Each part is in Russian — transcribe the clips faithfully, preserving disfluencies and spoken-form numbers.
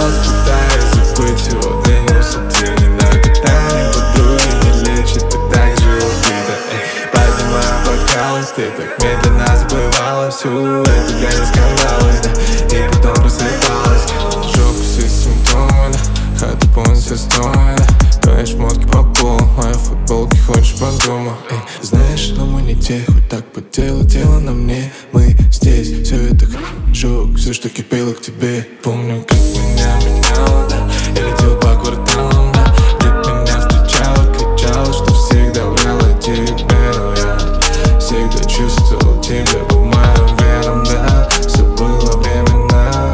просыпалась, пытаясь забыть его. Двинулся ты не наркотами, подруги не лечит, ты так же убита. Эй, поднимаю бокалы, ты так медленно забывала всю эту грязь скандалы, да, и потом просыпалась. Жопу все симптомы, да, хата полностью стоит, да. Гоняешь мотки по полу, мои футболки хочешь по дому. Эй, знаешь, но мы не те, хоть так по телу, тело на мне. Мы здесь, все это жёг, все, что кипело к тебе. Помню, как меня меняло, да, я летел по кварталам, да. Где меня встречала, кричала, что всегда врала тебе. Но я всегда чувствовал тебя по моим венам, да. Все было временно.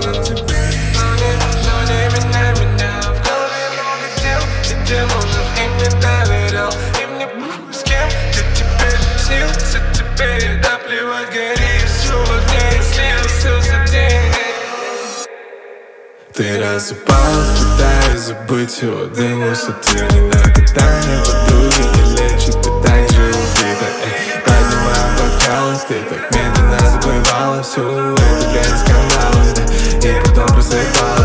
Но не меня, меня в голове много дел, и демонов им не доверял. Им не похуй с кем ты теперь снился, теперь да плевать, гори все в огне, слился за деньги. Ты рассыпалась, пытаясь забыть его. Двинулся ты не наркотами, подруги не лечит, ты так же убита. Эй, поднимаю бокалы, ты так медленно забывала всю эту грязь скандалы, да, и потом просыпалась.